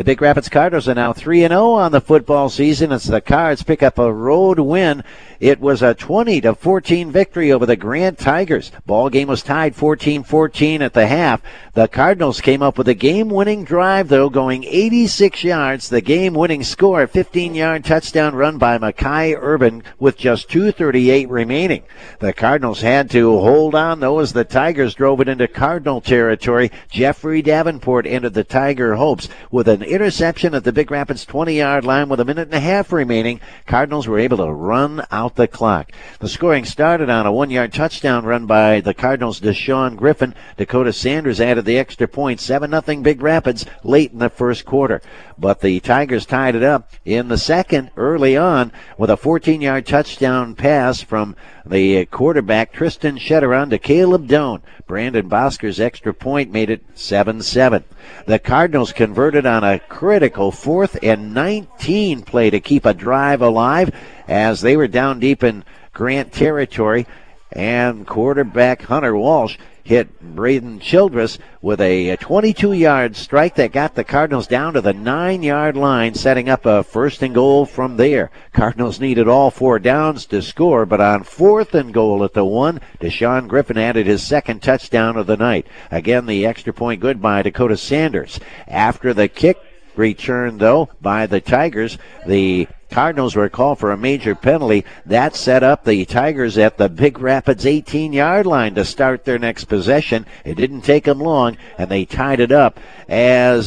The Big Rapids Cardinals are now 3-0 on the football season as the Cards pick up a road win. It was a 20-14 victory over the Grant Tigers. Ball game was tied 14-14 at the half. The Cardinals came up with a game-winning drive, though, going 86 yards. The game-winning score, a 15-yard touchdown run by Mackay Urban with just 2:38 remaining. The Cardinals had to hold on, though, as the Tigers drove it into Cardinal territory. Jeffrey Davenport ended the Tiger hopes with an interception at the Big Rapids 20-yard line with a minute and a half remaining. Cardinals were able to run out the clock. The scoring started on a 1-yard touchdown run by the Cardinals' Deshaun Griffin. Dakota Sanders added the extra point, 7-0 Big Rapids late in the first quarter. But the Tigers tied it up in the second early on with a 14-yard touchdown pass from the quarterback Tristan Shetteron to Caleb Doan. Brandon Bosker's extra point made it 7-7. The Cardinals converted on a critical 4th and 19 play to keep a drive alive as they were down deep in Grant territory, and quarterback Hunter Walsh hit Braden Childress with a 22-yard strike that got the Cardinals down to the 9-yard line, setting up a 1st and goal from there. Cardinals needed all 4 downs to score, but on 4th and goal at the 1, Deshaun Griffin added his 2nd touchdown of the night. Again, the extra point good by Dakota Sanders. After the kick return, though, by the Tigers, the Cardinals were called for a major penalty. That set up the Tigers at the Big Rapids 18-yard line to start their next possession. It didn't take them long, and they tied it up as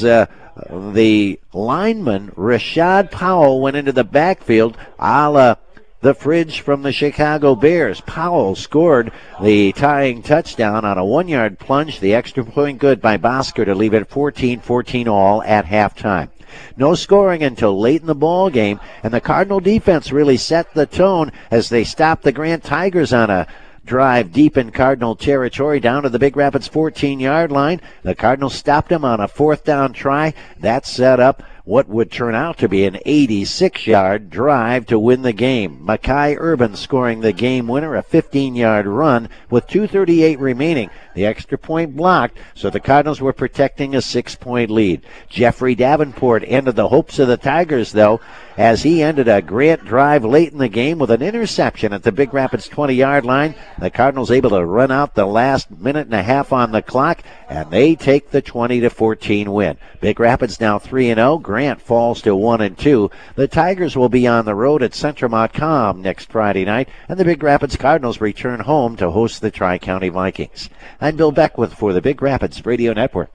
the lineman, Rashad Powell, went into the backfield a la the Fridge from the Chicago Bears. Powell scored the tying touchdown on a 1-yard plunge. The extra point good by Bosker to leave it 14-14 all at halftime. No scoring until late in the ball game, and the Cardinal defense really set the tone as they stopped the Grant Tigers on a drive deep in Cardinal territory down to the Big Rapids 14-yard line. The Cardinals stopped them on a 4th down try. That set up what would turn out to be an 86-yard drive to win the game. Mackay Urban scoring the game winner, a 15-yard run with 2:38 remaining. The extra point blocked, so the Cardinals were protecting a 6-point lead. Jeffrey Davenport ended the hopes of the Tigers, though, as he ended a Grant drive late in the game with an interception at the Big Rapids 20-yard line. The Cardinals able to run out the last minute and a half on the clock, and they take the 20-14 win. Big Rapids now 3-0. Grant falls to 1-2. The Tigers will be on the road at Central Montcalm next Friday night, and the Big Rapids Cardinals return home to host the Tri-County Vikings. I'm Bill Beckwith for the Big Rapids Radio Network.